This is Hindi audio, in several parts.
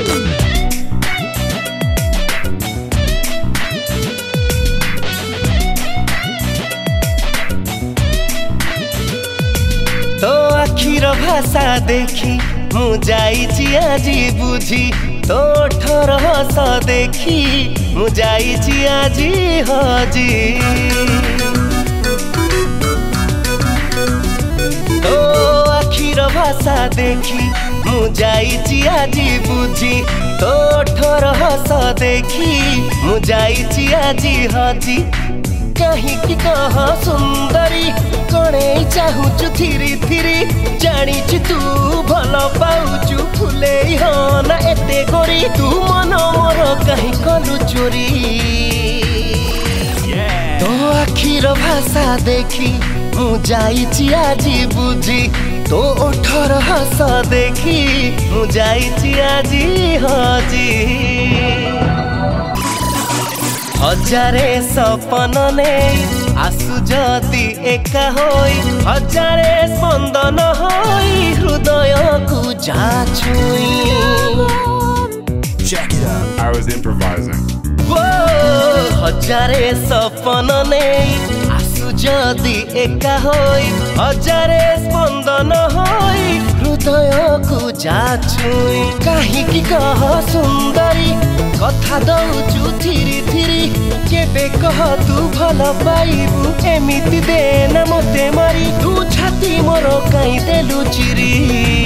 तो आखिर भाषा देखी मु जाइछि आजी बुझी तो ठर हस देखी मु जाइछि आजी हजी तो आखिर भाषा देखी मु जाइछि आजी बुझी तो ठर हस देखी मु जाइछि आजी हजी कहीं की कह सुंदरी कणे चाहूचु थिरी थिरी जानिछु तू भल पाउचु फुले ना एते करी तू मन मोर कहीं कलु चोरी तो आखिर भाषा देखी मु जाइछि आजी बुझी तो ओठर हस देखी मु जाइछि आजी हजी हजारे सपन ने आसु जदि एका होई हजारे स्पंदन होई हृदय को जा छुई Check it out. I was improvising. Hazare सपन ने आसु जदि एका होई हजारे स्पंदन होई हृदय को जा छुई कहीं की कह सुंदरी कथा दउचु थिरी थिरी केबे कह तू भल पाइबु एमिति देना मते मारी तू छाती मोर काई देलु चिरी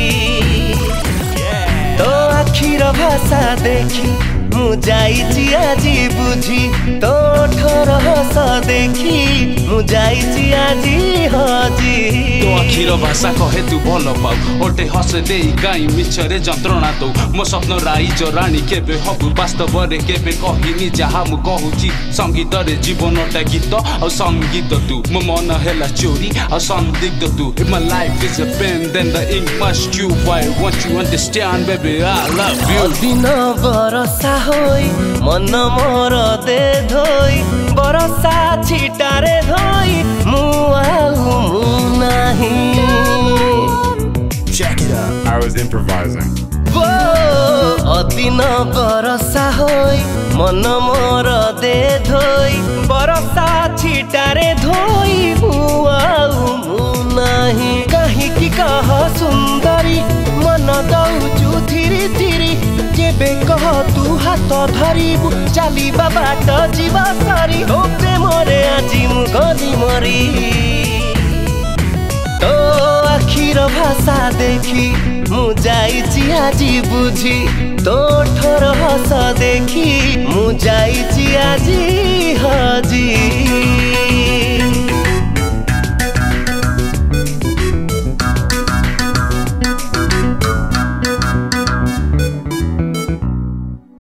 तो आखिर भाषा देखी मु जाइछि आजी बुझी तो ठर हस देखी मु जाइछि आजी हजी तो आखिर भाषा कहे तू भल पाऊ ओटे हस दे गाई मिछरे जंत्रणा तो मो स्वप्न राइज राणी केबे हबु वास्तव रे केबे कहिनी जहा मु कहूची संगीत रे जीवनटा गीत और संगीत तू मो मन हेला चोरी और संदिग्ध तू if my life is a pen then the ink must you why won't you understand baby I love you दिन बरसा होई मन मोर दे धोई बरसा छिटारे धोई मु आउ मु नाही Check it out. I was improvising. दिन बरसा होई मन मोर दे धोई बरसा छिटारे धोई मु आउ मु नाही कहीं की कह सुंदरी मन दउचु थिरी थिरी केबे कह तू हाथ धरिबु चलिबा बाट जीवा सारी तो प्रेमरे आजी मु गली मरी तो आखिर भाषा देखी मु जाइछि आजी बुझी तो ठर हस देखी मु जाइछि आजी हजी